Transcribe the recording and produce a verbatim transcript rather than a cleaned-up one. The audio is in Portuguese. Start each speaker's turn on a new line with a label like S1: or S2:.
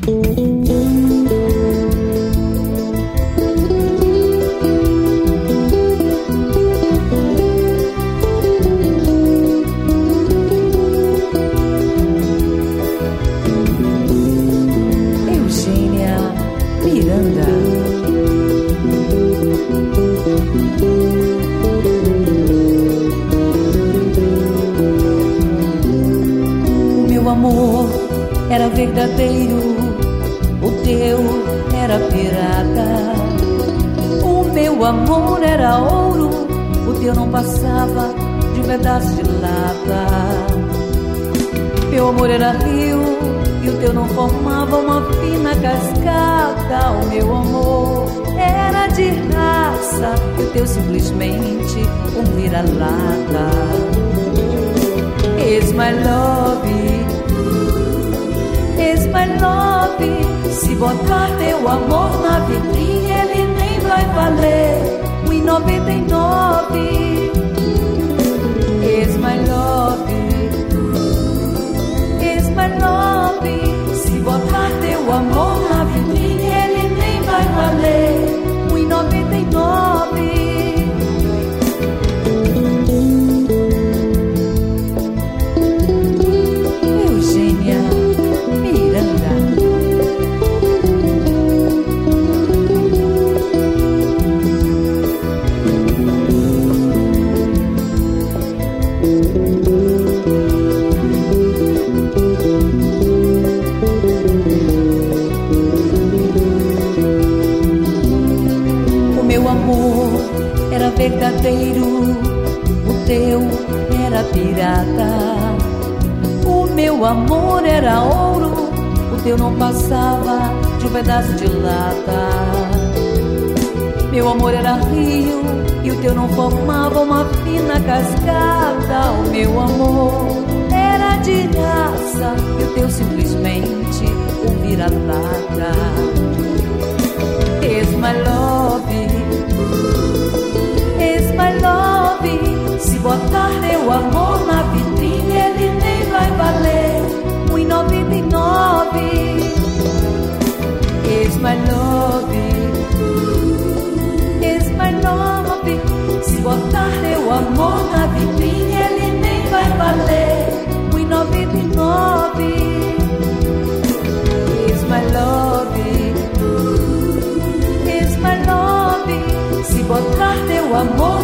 S1: Era verdadeiro, o teu era pirata. O meu amor era ouro, o teu não passava de um pedaço de lata. Meu amor era rio e o teu não formava uma fina cascata. O meu amor era de raça e o teu simplesmente um vira-lata. It's my love, it's my love. Se botar teu amor na vitrine, ele nem vai valer um e noventa e nove. It's my love, it's my love. Se botar teu amor na vitrine, ele nem vai valer um e noventa e nove. Era verdadeiro, o teu era pirata. O meu amor era ouro, o teu não passava de um pedaço de lata. Meu amor era rio e o teu não formava uma fina cascata. O meu amor era de raça e o teu simplesmente um vira-lata. It's my love, it's my love. Se botar teu amor na vitrine, ele nem vai valer um e noventa e nove. It's my love, it's my love. Se botar teu amor na vitrine, ele nem vai valer um e noventa e nove. It's my love, it's my love. Se botar teu amor